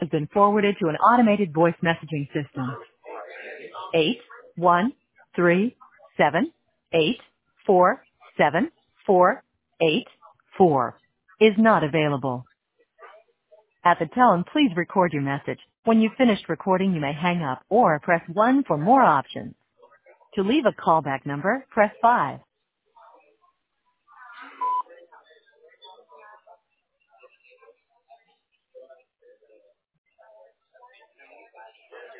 has been forwarded to an automated voice messaging system. 81378474884 is not available. At the tone, please record your message. When you've finished recording, you may hang up or press 1 for more options. To leave a callback number, press 5.